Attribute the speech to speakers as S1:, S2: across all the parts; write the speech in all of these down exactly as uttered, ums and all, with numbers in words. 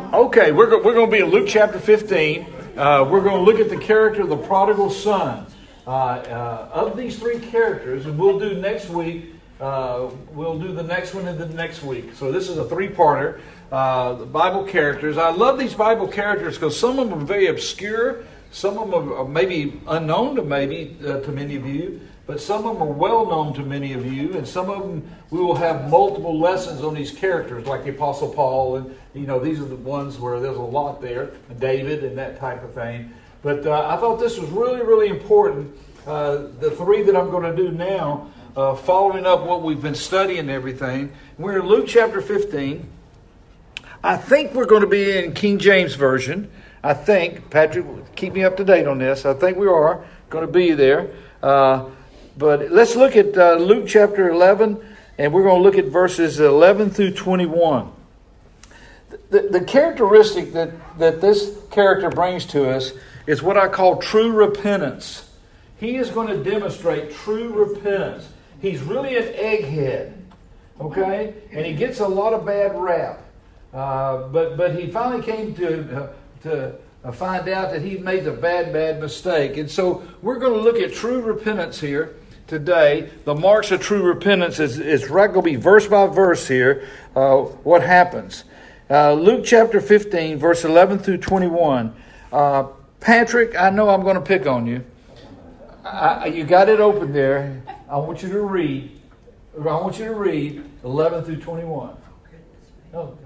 S1: Okay, we're, go- we're going to be in Luke chapter fifteen. Uh, we're going to look at the character of the prodigal son. Uh, uh, of these three characters, and we'll do next week, uh, we'll do the next one and the next week. So this is a three-parter, uh, the Bible characters. I love these Bible characters because some of them are very obscure, some of them are maybe unknown to maybe uh, to many of you, but some of them are well known to many of you, and some of them we will have multiple lessons on these characters, like the Apostle Paul, and you know these are the ones where there's a lot there, David and that type of thing. But uh, I thought this was really, really important. Uh, the three that I'm going to do now, uh, following up what we've been studying and everything. We're in Luke chapter fifteen. I think we're going to be in King James Version. I think, Patrick, keep me up to date on this. I think we are going to be there. Uh, but let's look at uh, Luke chapter eleven, and we're going to look at verses eleven through twenty-one. The, the characteristic that, that this character brings to us is what I call true repentance. He is going to demonstrate true repentance. He's really an egghead, okay? And he gets a lot of bad rap. Uh, but but he finally came to uh, to uh, find out that he made a bad, bad mistake. And so we're going to look at true repentance here today. The marks of true repentance is, is right going to be verse by verse here, uh, what happens. Uh, Luke chapter fifteen, verse eleven through twenty-one. Uh, Patrick, I know I'm going to pick on you. I, you got it open there. I want you to read. I want you to read eleven through twenty-one. Oh, God.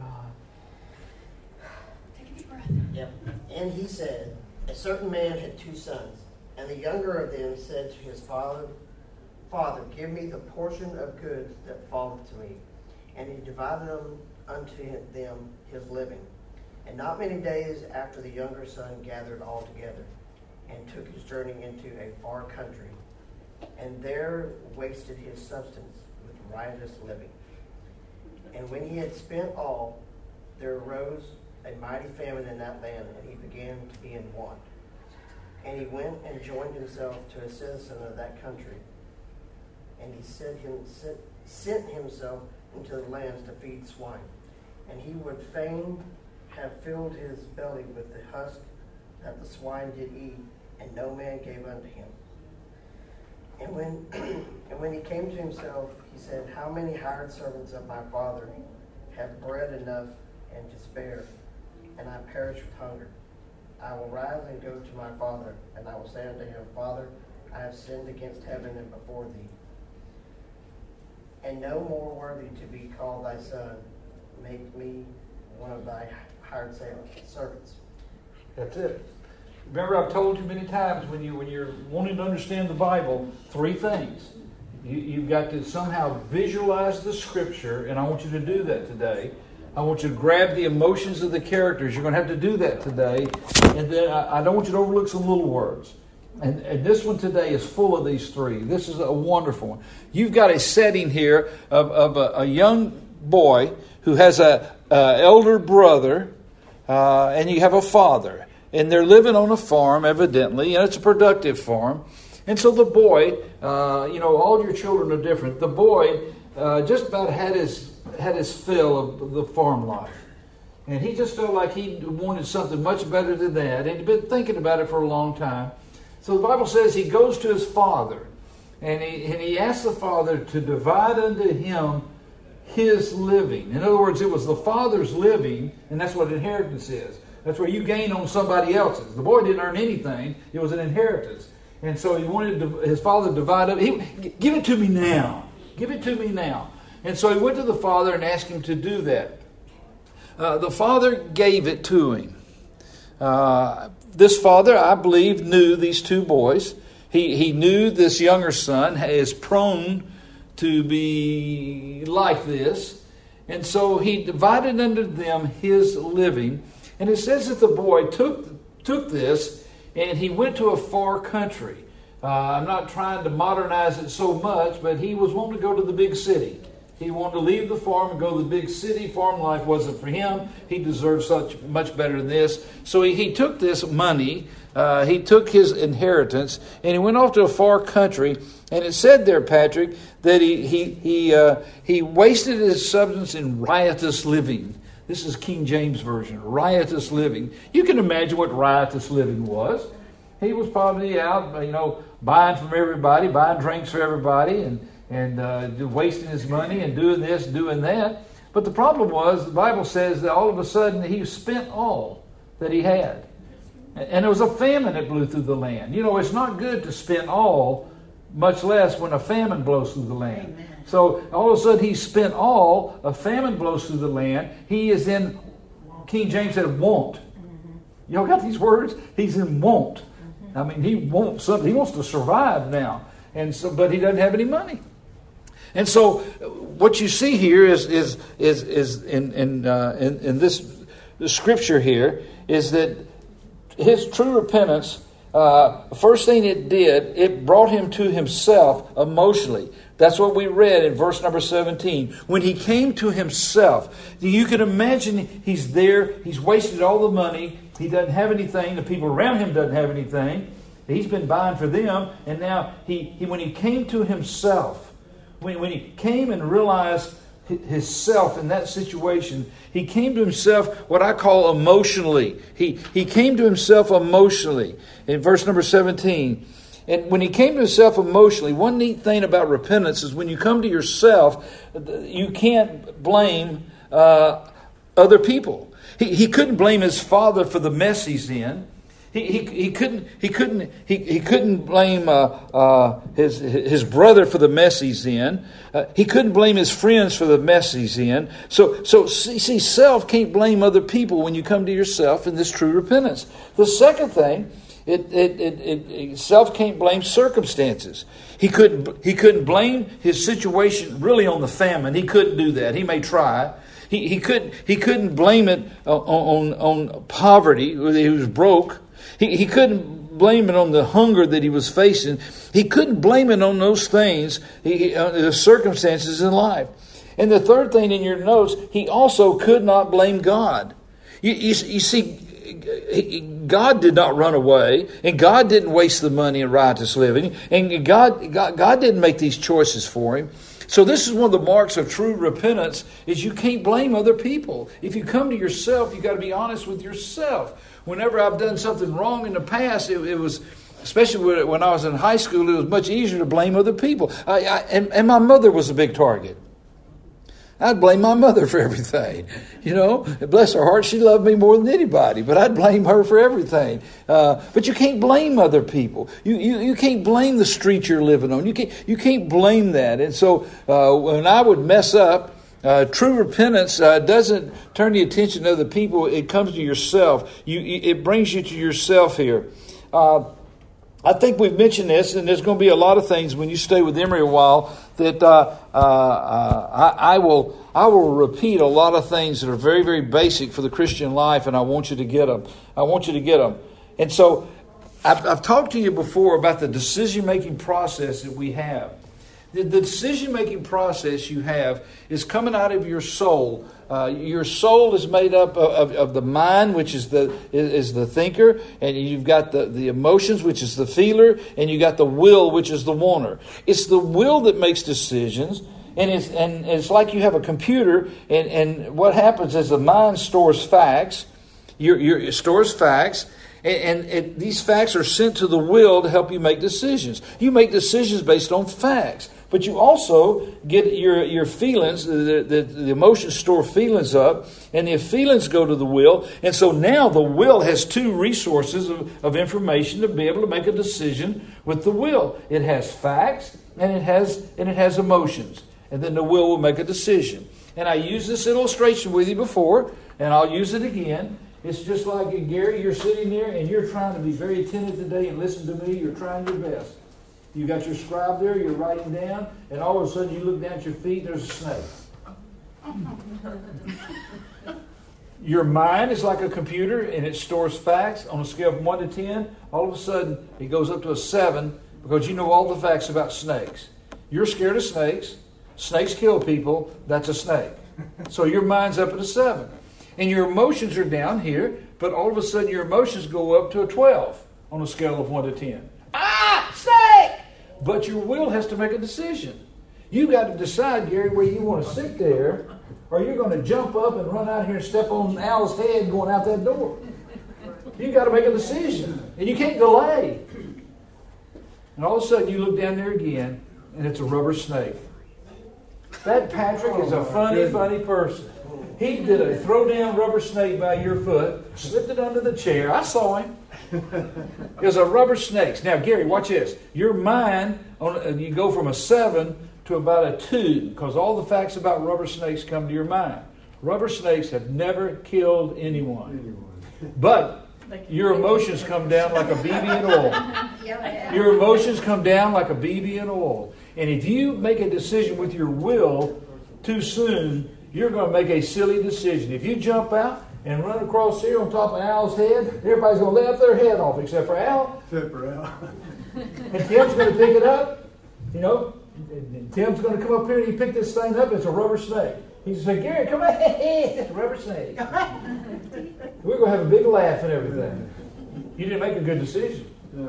S2: Take a deep breath.
S3: Yep. And he said, a certain man had two sons, and the younger of them said to his father, Father, give me the portion of goods that falleth to me. And he divided them unto them his living. And not many days after the younger son gathered all together, and took his journey into a far country, and there wasted his substance with riotous living. And when he had spent all, there arose a mighty famine in that land, and he began to be in want. And he went and joined himself to a citizen of that country, and he sent, him, sent, sent himself into the lands to feed swine. And he would fain have filled his belly with the husk that the swine did eat, and no man gave unto him. And when and when he came to himself, he said, How many hired servants of my father have bread enough and to spare, and I perish with hunger? I will rise and go to my father, and I will say unto him, Father, I have sinned against heaven and before thee, and no more worthy to be called thy son. Make me one of thy hired servants.
S1: That's it. Remember, I've told you many times when you when you're wanting to understand the Bible, three things. You, you've got to somehow visualize the Scripture, and I want you to do that today. I want you to grab the emotions of the characters. You're going to have to do that today, and then I, I don't want you to overlook some little words. And, and this one today is full of these three. This is a wonderful one. You've got a setting here of, of a, a young boy who has a, a elder brother, uh, and you have a father. And they're living on a farm, evidently, and it's a productive farm. And so the boy, uh, you know, all your children are different. The boy uh, just about had his had his fill of the farm life. And he just felt like he wanted something much better than that. And he'd been thinking about it for a long time. So the Bible says he goes to his father, and he, and he asks the father to divide unto him his living. In other words, it was the father's living, and that's what inheritance is. That's where you gain on somebody else's. The boy didn't earn anything. It was an inheritance. And so he wanted to, his father to divide up. He, give it to me now. Give it to me now. And so he went to the father and asked him to do that. Uh, the father gave it to him. Uh, this father, I believe, knew these two boys. He, he knew this younger son is prone to be like this. And so he divided unto them his living. And it says that the boy took took this and he went to a far country. Uh, I'm not trying to modernize it so much, but he was wanting to go to the big city. He wanted to leave the farm and go to the big city. Farm life wasn't for him. He deserved such much better than this. So he, he took this money, uh, he took his inheritance, and he went off to a far country. And it said there, Patrick, that he he he uh, he wasted his substance in riotous living. This is King James Version, riotous living. You can imagine what riotous living was. He was probably out, you know, buying from everybody, buying drinks for everybody, and, and uh, wasting his money and doing this, doing that. But the problem was, the Bible says that all of a sudden he spent all that he had. And there was a famine that blew through the land. You know, it's not good to spend all, much less when a famine blows through the land. Amen. So all of a sudden he spent all, a famine blows through the land. He is in, King James said, want. Mm-hmm. Y'all got these words? He's in want. Mm-hmm. I mean, he wants something. He wants to survive now. And so, but he doesn't have any money. And so what you see here is is is, is in in, uh, in in this the scripture here is that his true repentance, uh, first thing it did, it brought him to himself emotionally. That's what we read in verse number seventeen. When he came to himself, you can imagine he's there, he's wasted all the money, he doesn't have anything, the people around him doesn't have anything. He's been buying for them, and now he, he when he came to himself, when, when he came and realized his self in that situation, he came to himself what I call emotionally. He he came to himself emotionally in verse number seventeen. And when he came to himself emotionally, one neat thing about repentance is when you come to yourself, you can't blame uh, other people. He, he couldn't blame his father for the mess he's in. He, he he couldn't he couldn't he, he couldn't blame uh, uh, his his brother for the mess he's in. Uh, he couldn't blame his friends for the mess he's in. So so see, see self can't blame other people when you come to yourself in this true repentance. The second thing, it it it, it, it self can't blame circumstances. He couldn't he couldn't blame his situation really on the famine. He couldn't do that. He may try. He he couldn't he couldn't blame it on on, on poverty. He was broke. He, he couldn't blame it on the hunger that he was facing. He couldn't blame it on those things, he, uh, the circumstances in life. And the third thing in your notes, he also could not blame God. You, you, you see, God did not run away, and God didn't waste the money in riotous living, and God, God, God didn't make these choices for him. So this is one of the marks of true repentance, is you can't blame other people. If you come to yourself, you've got to be honest with yourself. Whenever I've done something wrong in the past, it, it was, especially when I was in high school, it was much easier to blame other people. I, I, and, and my mother was a big target. I'd blame my mother for everything. You know, bless her heart, she loved me more than anybody, but I'd blame her for everything. Uh, but you can't blame other people. You, you you can't blame the street you're living on. You can't you can't blame that. And so uh, when I would mess up, uh, true repentance uh, doesn't turn the attention to other people. It comes to yourself. You it brings you to yourself here. Uh, I think we've mentioned this, and there's going to be a lot of things when you stay with Emery a while that uh, uh, uh, I, I will I will repeat a lot of things that are very, very basic for the Christian life, and I want you to get them. I want you to get them. And so I've, I've talked to you before about the decision-making process that we have. The, the decision-making process you have is coming out of your soul. Uh, your soul is made up of, of, of the mind, which is the is, is the thinker, and you've got the, the emotions, which is the feeler, and you got the will, which is the wanter. It's the will that makes decisions, and it's and it's like you have a computer, and, and what happens is the mind stores facts. Your, your it stores facts. And, and it, these facts are sent to the will to help you make decisions. You make decisions based on facts. But you also get your, your feelings, the, the, the emotions store feelings up, and the feelings go to the will. And so now the will has two resources of, of information to be able to make a decision with the will. It has facts and it has and it has emotions. And then the will will make a decision. And I used this illustration with you before, and I'll use it again. It's just like, Gary, you're sitting there and you're trying to be very attentive today and listen to me. You're trying your best. You got your scribe there, you're writing down, and all of a sudden you look down at your feet, there's a snake. Your mind is like a computer, and it stores facts on a scale from one to ten. All of a sudden, it goes up to a seven because you know all the facts about snakes. You're scared of snakes. Snakes kill people. That's a snake. So your mind's up at a seven. And your emotions are down here, but all of a sudden your emotions go up to a twelve on a scale of one to ten. Ah, snake! But your will has to make a decision. You've got to decide, Gary, whether you want to sit there or you're going to jump up and run out here and step on Al's head going out that door. You got to make a decision, and you can't delay. And all of a sudden, you look down there again, and it's a rubber snake. That Patrick is a funny, funny person. He did a throw down rubber snake by your foot, slipped it under the chair. I saw him. It was a rubber snake. Now, Gary, watch this. Your mind, on, you go from a seven to about a two, because all the facts about rubber snakes come to your mind. Rubber snakes have never killed anyone. But your emotions come down like a B B in oil. Your emotions come down like a B B in oil. And if you make a decision with your will too soon, you're going to make a silly decision. If you jump out and run across here on top of Al's head, everybody's going to laugh their head off except for Al.
S2: Except for Al.
S1: And Tim's going to pick it up. You know, and Tim's going to come up here and he pick this thing up. It's a rubber snake. He said, Gary, come on. It's a rubber snake. We're going to have a big laugh and everything. You didn't make a good decision.
S2: Yeah.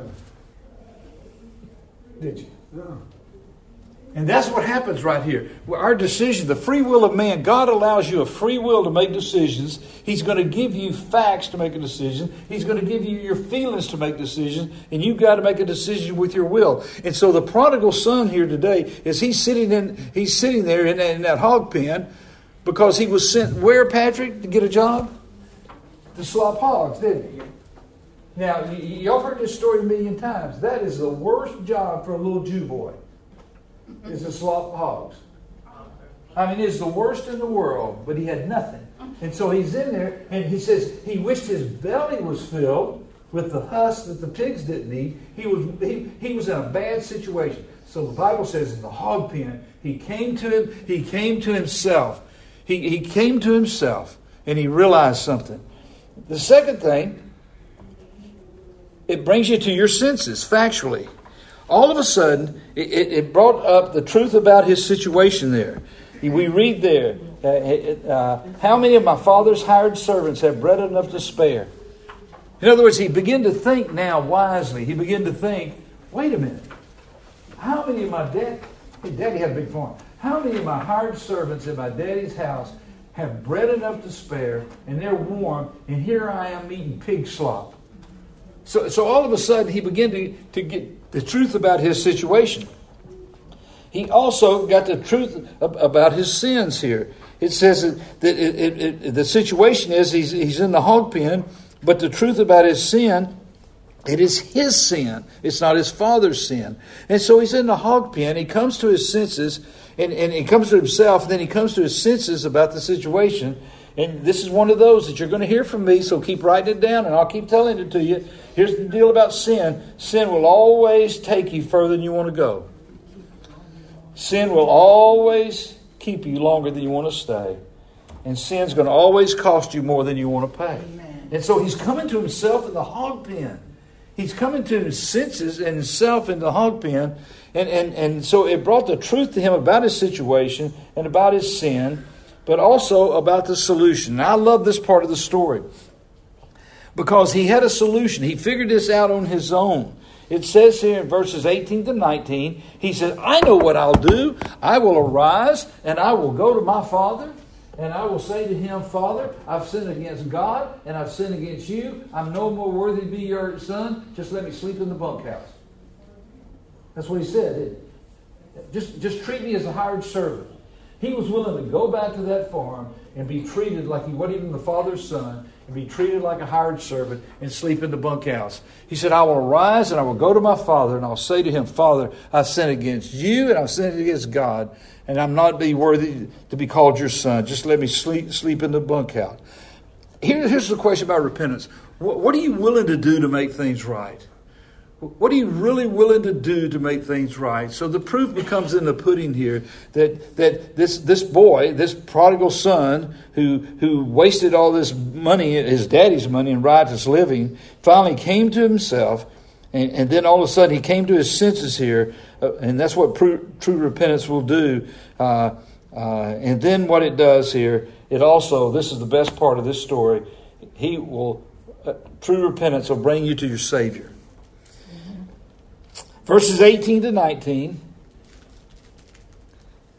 S1: Did you?
S2: No.
S1: And that's what happens right here. Our decision, the free will of man, God allows you a free will to make decisions. He's going to give you facts to make a decision. He's going to give you your feelings to make decisions. And you've got to make a decision with your will. And so the prodigal son here today is he's sitting in, he's sitting there in, in that hog pen because he was sent where, Patrick, to get a job? To slop hogs, didn't he? Now, y- y'all heard this story a million times. That is the worst job for a little Jew boy. Is to slop hogs. I mean, it's the worst in the world, but he had nothing. And so he's in there, and he says he wished his belly was filled with the husk that the pigs didn't eat. He was he, he was in a bad situation. So the Bible says in the hog pen, he came to him, he came to himself. He he came to himself, and he realized something. The second thing, it brings you to your senses, factually. All of a sudden, it, it brought up the truth about his situation there. We read there, uh, uh, how many of my father's hired servants have bread enough to spare? In other words, he began to think now wisely. He began to think, wait a minute. How many of my dad, hey, daddy had a big farm. How many of my hired servants in my daddy's house have bread enough to spare, and they're warm, and here I am eating pig slop? So, so all of a sudden, he began to, to get the truth about his situation. He also got the truth about his sins here. It says that it, it, it, the situation is he's, he's in the hog pen, but the truth about his sin, it is his sin. It's not his father's sin. And so he's in the hog pen. He comes to his senses, and, and he comes to himself, and then he comes to his senses about the situation. And this is one of those that you're going to hear from me, so keep writing it down, and I'll keep telling it to you. Here's the deal about sin. Sin will always take you further than you want to go. Sin will always keep you longer than you want to stay. And sin's going to always cost you more than you want to pay. Amen. And so he's coming to himself in the hog pen. He's coming to his senses and himself in the hog pen. And, and, and so it brought the truth to him about his situation and about his sin, but also about the solution. Now, I love this part of the story because he had a solution. He figured this out on his own. It says here in verses eighteen to nineteen, he said, I know what I'll do. I will arise and I will go to my father and I will say to him, Father, I've sinned against God and I've sinned against you. I'm no more worthy to be your son. Just let me sleep in the bunkhouse. That's what he said, didn't he? Just, just treat me as a hired servant. He was willing to go back to that farm and be treated like he wasn't even the father's son, and be treated like a hired servant and sleep in the bunkhouse. He said, I will arise and I will go to my father and I'll say to him, Father, I've sinned against you and I've sinned against God, and I'm not be worthy to be called your son. Just let me sleep sleep in the bunkhouse. Here, here's the question about repentance. What, what are you willing to do to make things right? What are you really willing to do to make things right? So the proof becomes in the pudding here that that this this boy, this prodigal son who who wasted all this money, his daddy's money, in riotous living, finally came to himself, and, and then all of a sudden he came to his senses here, uh, and that's what true, true repentance will do. Uh, uh, and then what it does here, it also, this is the best part of this story, he will uh, true repentance will bring you to your Savior. Verses eighteen to nineteen.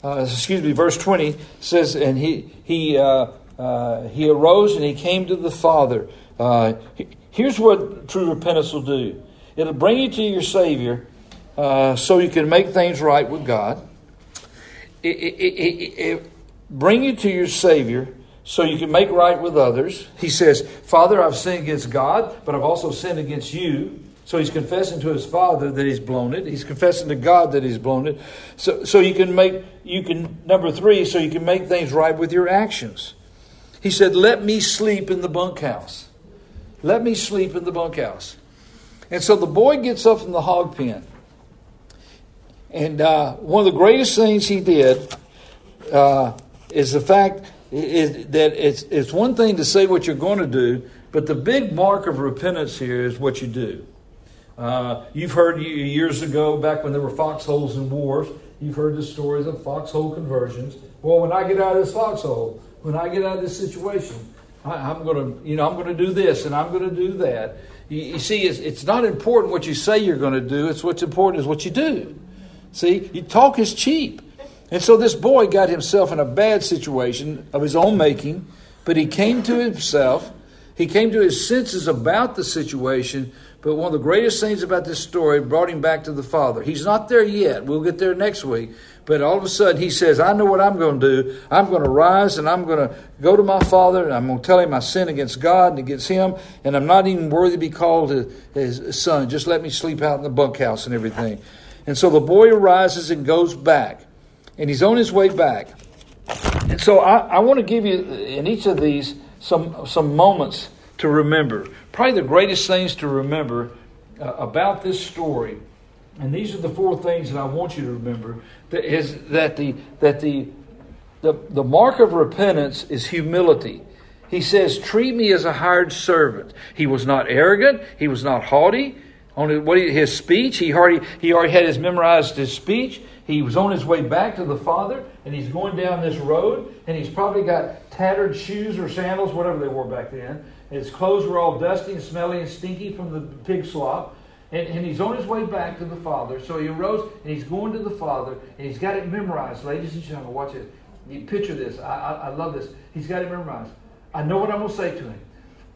S1: uh, excuse me, verse twenty says, and he he uh, uh, he arose and he came to the Father. Uh, here's what true repentance will do. It'll bring you to your Savior uh, so you can make things right with God. It, it, it, it bring you to your Savior so you can make right with others. He says, Father, I've sinned against God, but I've also sinned against you. So he's confessing to his Father that he's blown it. He's confessing to God that he's blown it. So, so you can make, you can, number three, so you can make things right with your actions. He said, let me sleep in the bunkhouse. Let me sleep in the bunkhouse. And so the boy gets up from the hog pen. And uh, one of the greatest things he did uh, is the fact is that it's, it's one thing to say what you're going to do, but the big mark of repentance here is what you do. Uh, you've heard years ago, back when there were foxholes in wars, you've heard the stories of foxhole conversions. Well, when I get out of this foxhole, when I get out of this situation, I, I'm going to, you know, I'm going to do this and I'm going to do that. You, you see, it's, it's not important what you say you're going to do. It's what's important is what you do. See, you talk is cheap. And so this boy got himself in a bad situation of his own making, but he came to himself. He came to his senses about the situation. But one of the greatest things about this story brought him back to the Father. He's not there yet. We'll get there next week. But all of a sudden he says, I know what I'm going to do. I'm going to rise and I'm going to go to my Father and I'm going to tell him I sin against God and against him. And I'm not even worthy to be called his son. Just let me sleep out in the bunkhouse and everything. And so the boy arises and goes back. And he's on his way back. And so I, I want to give you in each of these some, some moments to remember. Probably the greatest things to remember uh, about this story, and these are the four things that I want you to remember, that is that the that the the, the mark of repentance is humility. He says, treat me as a hired servant. He was not arrogant. He was not haughty. On what he, his speech, he already he already had his memorized his speech. He was on his way back to the Father, and he's going down this road, and he's probably got tattered shoes or sandals, whatever they wore back then. His clothes were all dusty and smelly and stinky from the pig slop. And, and he's on his way back to the Father. So he arose and he's going to the Father. And he's got it memorized. Ladies and gentlemen, watch it. You picture this. I, I, I love this. He's got it memorized. I know what I'm going to say to him.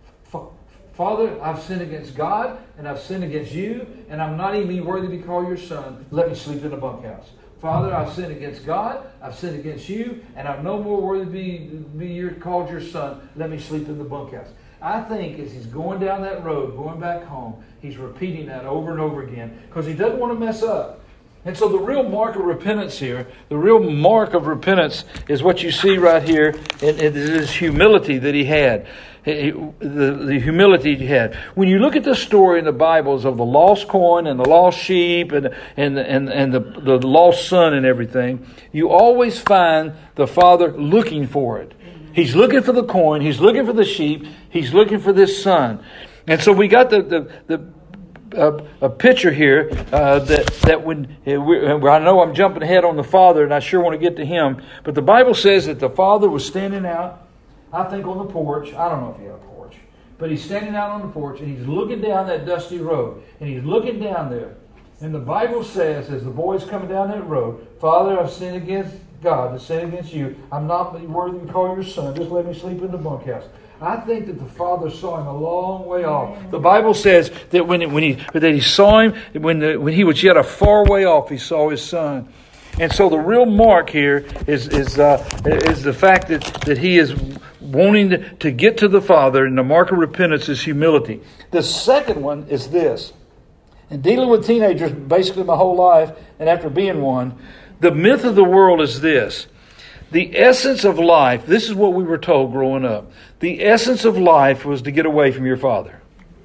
S1: Father, I've sinned against God and I've sinned against you. And I'm not even worthy to be called your son. Let me sleep in a bunkhouse. Father, I've sinned against God. I've sinned against you. And I'm no more worthy to be, be your, called your son. Let me sleep in the bunkhouse. I think as he's going down that road, going back home, he's repeating that over and over again because he doesn't want to mess up. And so the real mark of repentance here, the real mark of repentance is what you see right here. And it is humility that he had. The, the humility he had. When you look at the story in the Bibles of the lost coin and the lost sheep and, and, and, and the, the lost son and everything, you always find the Father looking for it. He's looking for the coin. He's looking for the sheep. He's looking for this son. And so we got the the, the uh, a picture here uh, that that when uh, we, I know I'm jumping ahead on the Father, and I sure want to get to him. But the Bible says that the Father was standing out, I think, on the porch. I don't know if he had a porch, but he's standing out on the porch and he's looking down that dusty road, and he's looking down there. And the Bible says, as the boy's coming down that road, Father, I've sinned against God, to sin against you. I'm not worthy to call your son. Just let me sleep in the bunkhouse. I think that the Father saw him a long way off. The Bible says that when when he that he saw him when the, when he was yet a far way off, he saw his son. And so the real mark here is is uh, is the fact that that he is wanting to, to get to the Father, and the mark of repentance is humility. The second one is this. And dealing with teenagers basically my whole life, and after being one, the myth of the world is this. The essence of life, this is what we were told growing up. The essence of life was to get away from your father.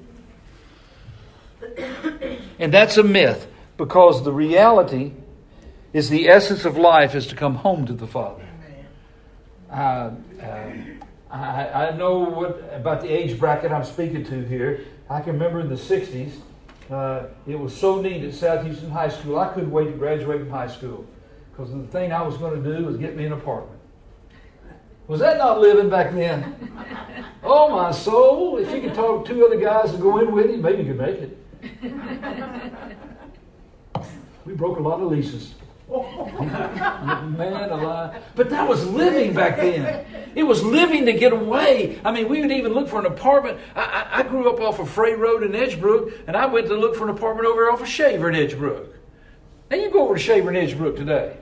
S1: And that's a myth, because the reality is the essence of life is to come home to the Father. Uh, uh, I, I know what about the age bracket I'm speaking to here. I can remember in the sixties, uh, it was so neat at South Houston High School, I couldn't wait to graduate from high school. Because the thing I was going to do was get me an apartment. Was that not living back then? Oh, my soul. If you could talk two other guys to go in with you, maybe you could make it. We broke a lot of leases. Man alive. But that was living back then. It was living to get away. I mean, we would even look for an apartment. I, I, I grew up off of Frey Road in Edgebrook, and I went to look for an apartment over off of Shaver in Edgebrook. Now you go over to Shaver in Edgebrook today.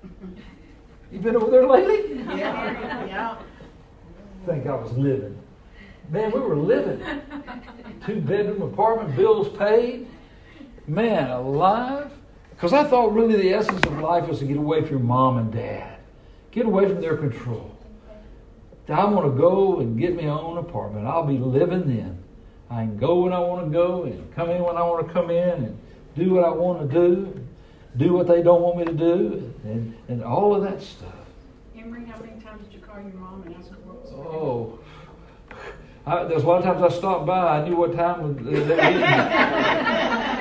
S1: You been over there lately?
S2: Yeah. Yeah.
S1: Think I was living. Man, we were living. Two bedroom apartment, bills paid. Man, alive. Because I thought really the essence of life was to get away from your mom and dad. Get away from their control. I want to go and get my own apartment. I'll be living then. I can go when I want to go and come in when I want to come in and do what I want to do. Do what they don't want me to do. And, and all of that stuff.
S2: Emery, how many times did you call your mom and ask her what was
S1: Oh. I, there's a lot of times I stopped by. I knew what time they were eating.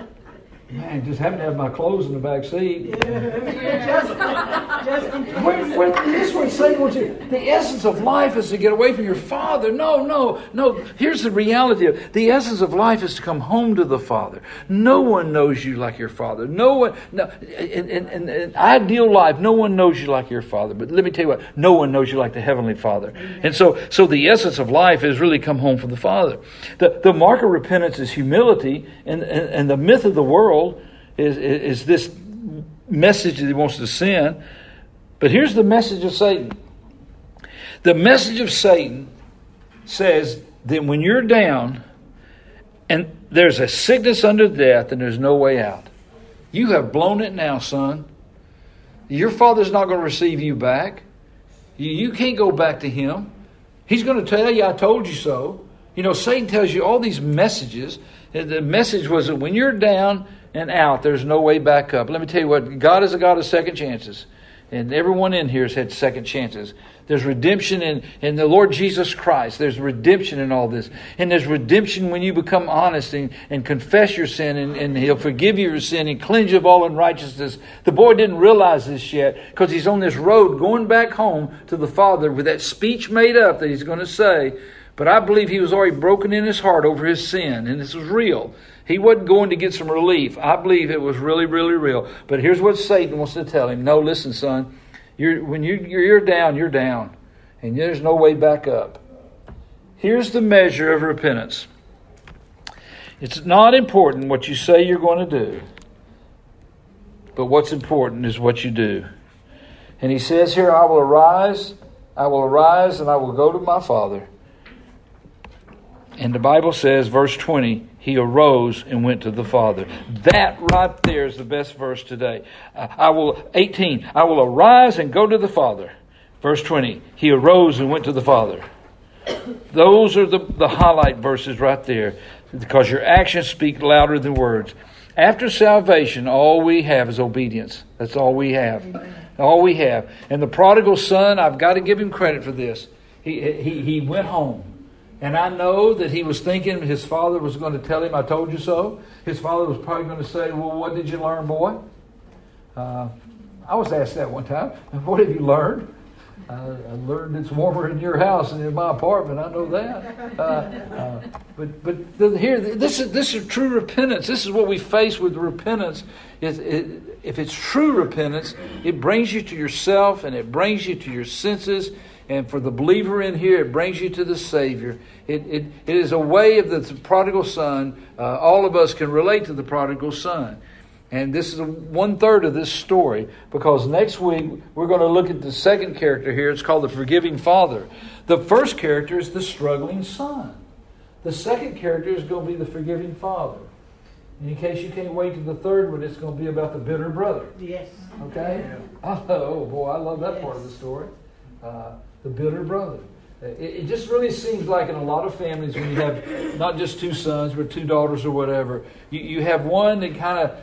S1: Man, just having to have my clothes in the back seat.
S2: just, just
S1: When, when, this is what Satan wants you. The essence of life is to get away from your father. No, no, no. Here's the reality of it. The essence of life is to come home to the Father. No one knows you like your father. No one. No, in, in, in, in ideal life, no one knows you like your father. But let me tell you what. No one knows you like the Heavenly Father. And so, so the essence of life is really come home from the Father. The the mark of repentance is humility, and and, and the myth of the world Is, is this message that he wants to send. But here's the message of Satan. The message of Satan says that when you're down and there's a sickness unto death and there's no way out, you have blown it now, son. Your father's not going to receive you back. You, you can't go back to him. He's going to tell you, I told you so. You know, Satan tells you all these messages. The message was that when you're down and out, there's no way back up. Let me tell you what, God is a God of second chances. And everyone in here has had second chances. There's redemption in, in the Lord Jesus Christ. There's redemption in all this. And there's redemption when you become honest and, and confess your sin, and, and He'll forgive you your sin and cleanse you of all unrighteousness. The boy didn't realize this yet because he's on this road going back home to the Father with that speech made up that he's going to say. But I believe he was already broken in his heart over his sin, and this was real. He wasn't going to get some relief. I believe it was really, really real. But here's what Satan wants to tell him. No, listen, son. You're, when you, you're down, you're down. And there's no way back up. Here's the measure of repentance. It's not important what you say you're going to do. But what's important is what you do. And he says here, I will arise, I will arise and I will go to my father. And the Bible says, verse twenty, he arose and went to the Father. That right there is the best verse today. Uh, I will, eighteen, I will arise and go to the Father. Verse twenty, he arose and went to the Father. Those are the, the highlight verses right there, because your actions speak louder than words. After salvation, all we have is obedience. That's all we have. All we have. And the prodigal son, I've got to give him credit for this. He, he, he went home. And I know that he was thinking his father was going to tell him, I told you so. His father was probably going to say, well, what did you learn, boy? Uh, I was asked that one time. What have you learned? Uh, I learned it's warmer in your house than in my apartment. I know that. Uh, uh, but but the, here, this is this is true repentance. This is what we face with repentance. It, it, if it's true repentance, it brings you to yourself and it brings you to your senses. And for the believer in here, it brings you to the Savior. It, it, it is a way of the prodigal son. Uh, all of us can relate to the prodigal son. And this is a, one third of this story, because next week we're going to look at the second character here. It's called the forgiving father. The first character is the struggling son. The second character is going to be the forgiving father. And in case you can't wait to the third one, it's going to be about the bitter brother.
S2: Yes.
S1: Okay? Yeah. Oh boy, I love that yes. part of the story. Uh, the bitter brother. It, it just really seems like in a lot of families, when you have not just two sons, but two daughters or whatever, you, you have one that kind of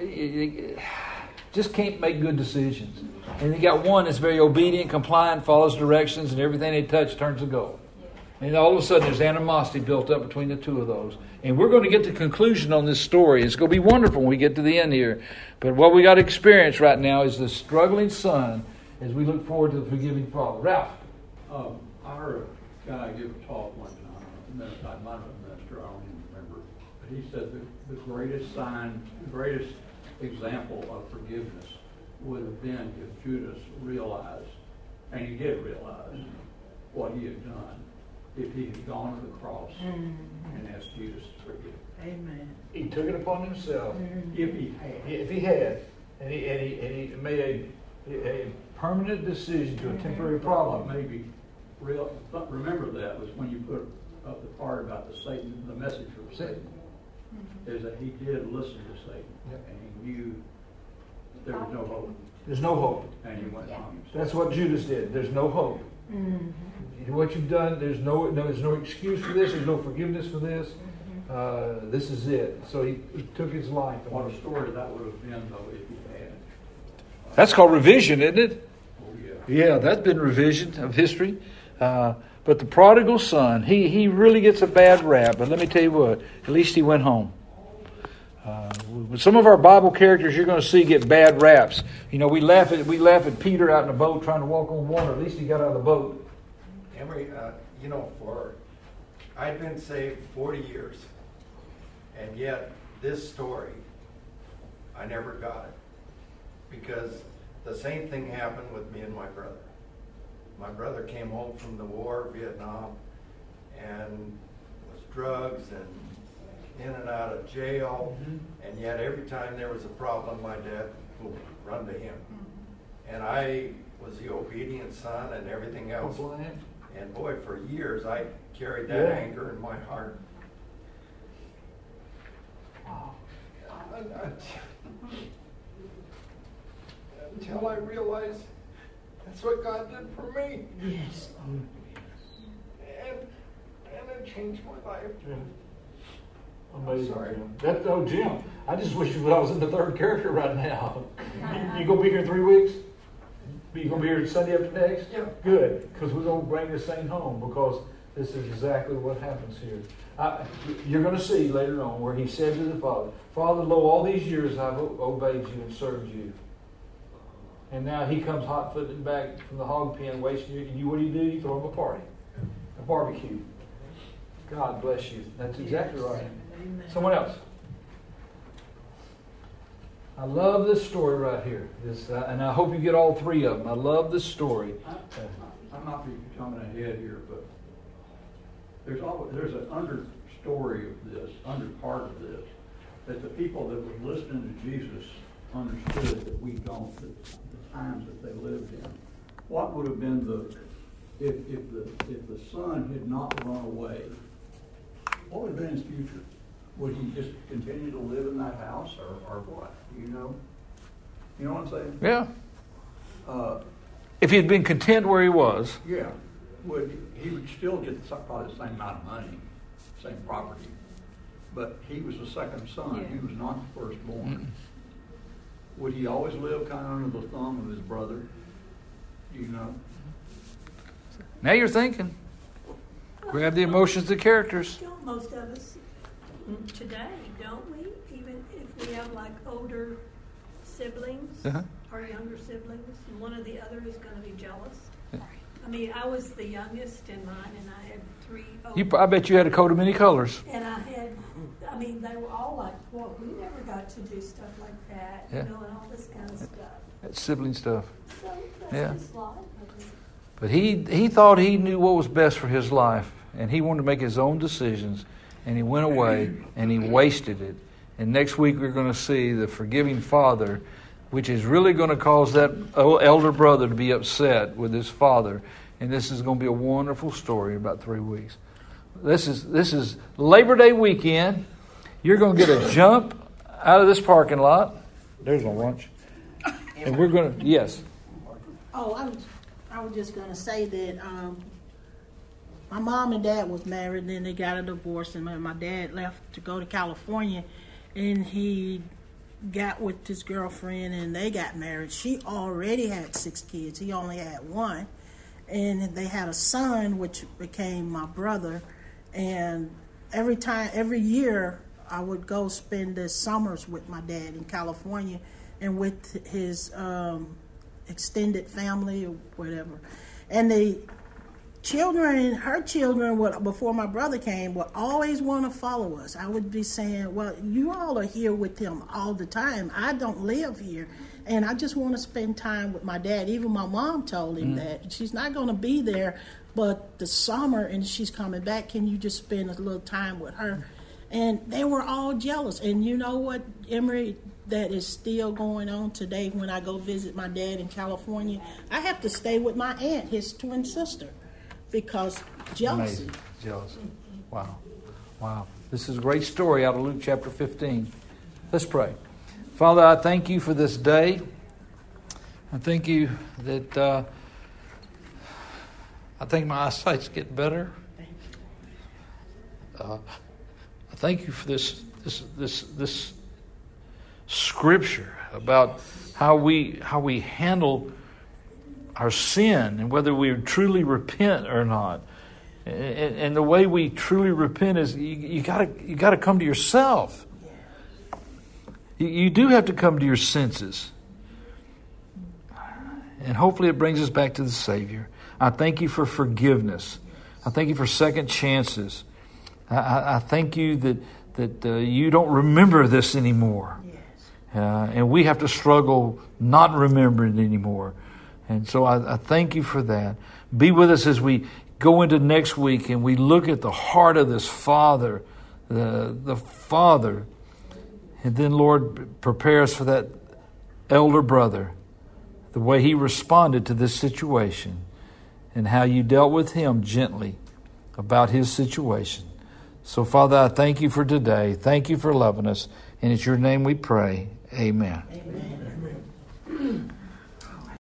S1: just can't make good decisions. And you got one that's very obedient, compliant, follows directions, and everything they touch turns to gold. And all of a sudden there's animosity built up between the two of those. And we're going to get the conclusion on this story. It's going to be wonderful when we get to the end here. But what we got to experience right now is the struggling son as we look forward to the forgiving father. Ralph.
S4: Um, I heard a guy give a talk one time, a minister, I might have been a minister, I don't even remember. But he said the, the greatest sign, the greatest example of forgiveness would have been if Judas realized, and he did realize, what he had done, if he had gone to the cross mm. and asked Judas to forgive.
S2: Amen.
S1: He took it upon himself.
S4: Mm. If he had.
S1: If he had. And he, and he, and he made a, a permanent decision to a temporary problem.
S4: Maybe real, but remember that was when you put up the part about the Satan, the message from Satan, mm-hmm. is that he did listen to Satan, yep. and he knew there was no hope.
S1: There's no hope.
S4: And he went yeah. home.
S1: That's what Judas did. There's no hope. Mm-hmm. What you've done, there's no, no, there's no excuse for this. There's no forgiveness for this. Mm-hmm. Uh, this is it. So he, he took his life.
S4: What a story that would have been, though, if he had.
S1: That's called revision, isn't it?
S4: Oh, yeah.
S1: Yeah, that's been revision of history. Uh, but the prodigal son, he, he really gets a bad rap. But let me tell you what, at least he went home. Uh, with some of our Bible characters you're going to see get bad raps. You know, we laugh at we laugh at Peter out in a boat trying to walk on water. At least he got out of the boat.
S5: Emery, uh, you know, for I've been saved forty years, and yet this story, I never got it. Because the same thing happened with me and my brother. My brother came home from the war, Vietnam, and was drugs and in and out of jail, mm-hmm. and yet every time there was a problem, my dad would run to him. Mm-hmm. And I was the obedient son and everything else.
S1: Oh,
S5: and boy, for years I carried that yeah. anger in my heart. Wow. Until I realized that's what God did for me.
S1: Yes.
S5: And, and it changed my life.
S1: Yeah. Amazing. Jim. That, oh, Jim, I just wish I was in the third character right now. You, you going to be here three weeks? You going to be here Sunday after next?
S5: Yeah.
S1: Good, because we're going to bring this thing home, because this is exactly what happens here. I, you're going to see later on where he said to the Father, Father, lo, all these years I've obeyed you and served you. And now he comes hot-footed back from the hog pen, wasting you. And you, what do you do? You throw him a party, a barbecue. God bless you. That's exactly right.
S2: Amen.
S1: Someone else. I love this story right here. This, uh, and I hope you get all three of them. I love this story.
S4: I, I'm not jumping ahead here, but there's always, there's an understory of this, under part of this, that the people that were listening to Jesus understood that we don't, that the times that they lived in. What would have been the, if, if the if the son had not run away, what would have been his future? Would he just continue to live in that house, or, or what? Do you know? You know what I'm saying?
S1: Yeah.
S4: Uh,
S1: if he had been content where he was.
S4: Yeah. Would he would still get probably the same amount of money, same property, but he was the second son. Yeah. He was not the firstborn. Mm-mm. Would he always live kind of under the thumb of his brother? Do you know?
S1: Now you're thinking. Grab the emotions of the characters.
S6: Don't most of us today, don't we? Even if we have like older siblings uh-huh. or younger siblings, and one or the other is going to be jealous. Yeah. I mean, I was the youngest in mine, and I had three older.
S1: You, I bet you had a coat of many colors.
S6: And I had, I mean, they were all like, well, we never got to do stuff like that, yeah. you know, and all this kind of stuff.
S1: That's sibling stuff.
S6: So that's
S1: yeah.
S6: just life.
S1: But he, he thought he knew what was best for his life, and he wanted to make his own decisions, and he went away, and he wasted it. And next week we're going to see the forgiving father, which is really going to cause that elder brother to be upset with his father. And this is going to be a wonderful story in about three weeks. This is this is Labor Day weekend. You're going to get a jump out of this parking lot. There's my lunch. And we're going to, yes.
S7: Oh, I was, I was just going to say that um, my mom and dad was married, and then they got a divorce, and my, my dad left to go to California, and he got with his girlfriend, and they got married. She already had six kids. He only had one. And they had a son, which became my brother. And every time, every year, I would go spend the summers with my dad in California and with his um, extended family or whatever. And they, children, her children, would, before my brother came, would always want to follow us. I would be saying, well, you all are here with him all the time. I don't live here. And I just want to spend time with my dad. Even my mom told him mm. that. She's not going to be there, but the summer, and she's coming back, can you just spend a little time with her? And they were all jealous. And you know what, Emery, that is still going on today when I go visit my dad in California. I have to stay with my aunt, his twin sister, because jealousy.
S1: Amazing. Jealousy. Wow. Wow. This is a great story out of Luke chapter fifteen. Let's pray. Father, I thank you for this day. I thank you that uh, I think my eyesight's getting better. Uh, I thank you for this this this this scripture about how we how we handle our sin and whether we truly repent or not. And, and the way we truly repent is you, you gotta you gotta come to yourself. You, you do have to come to your senses. And hopefully it brings us back to the Savior. I thank you for forgiveness. I thank you for second chances. I, I, I thank you that that uh, you don't remember this anymore. Uh, and we have to struggle not remembering it anymore. And so I, I thank you for that. Be with us as we go into next week and we look at the heart of this Father, the, the Father. And then, Lord, prepare us for that elder brother, the way he responded to this situation and how you dealt with him gently about his situation. So, Father, I thank you for today. Thank you for loving us. And it's your name we pray. Amen.
S7: Amen.